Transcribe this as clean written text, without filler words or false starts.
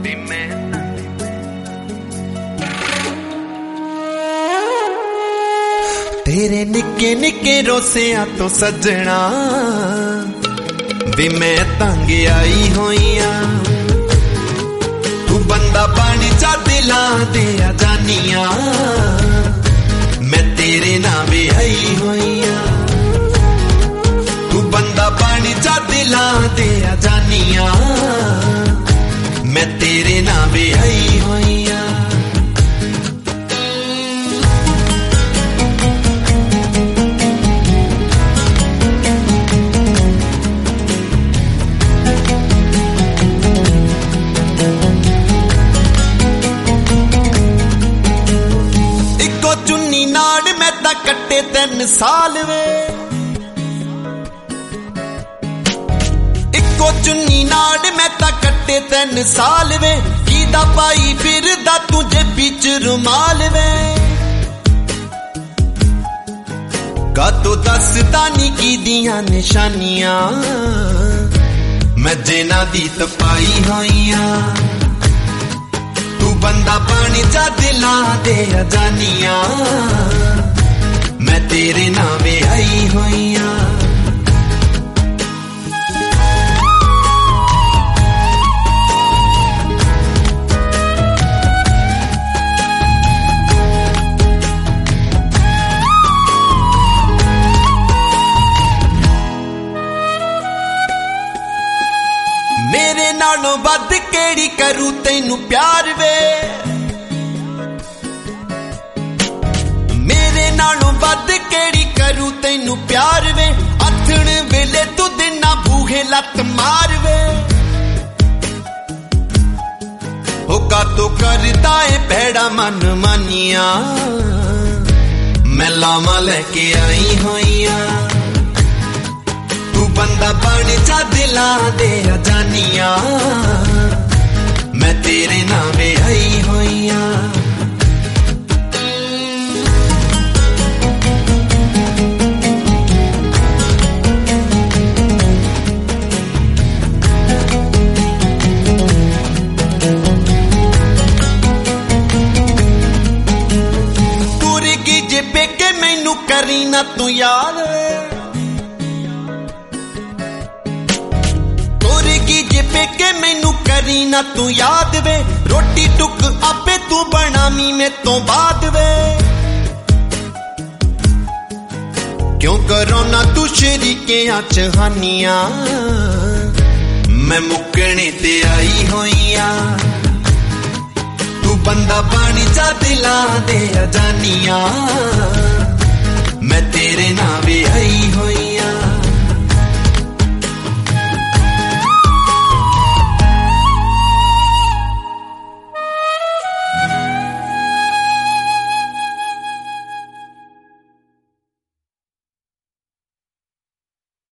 तेरे निके निके रोसिया तो सजना भी मैं तंग आई होइया। तू बंदा पानी चा दिला दे जानिया मैं तेरे ना भी आई होइया। तू बंदा पानी चा दिला दे जानिया मैं तेरे ना भी आई होइया। चुन्नी नाड़ मैं ता कट्टे 3 साल वे, इको चुन्नी नाड़ मैं ता कट्टे 3 साल वे। कीदा पाई फिरदा तुझे बीच रुमाल वे, का तो दसदा नी की दियां निशानियां मैं जेना दी तपाई होइया। तू बंदा पानी चा दिला दे जानिया मैं तेरे नावे आई होइया। मेरे नालों वध केड़ी करूं तैनू प्यार वे, मेरे नालों वध केड़ी करूं तैनू प्यार वे। अथण वेले तू दिना बूहे लत मार वे, होका तो करदा है भैड़ा मन मानिया मैं लामा लेके आई होइया। बंदा पानी चा दिला दे जानिया मैं तेरे नावे आई होइया। तुरगी जे पेके मैनू करी ना तू याद, जे पेके मैनू करी ना तू याद वे। रोटी टुक आपे तू बनामी में तो बाद वे, क्यों करो ना तू शरीके चहानिया मैं मुकने ते आई होइया। तू बंदा पानी चा दिला दे जानिया मैं तेरे नावे आई होइया।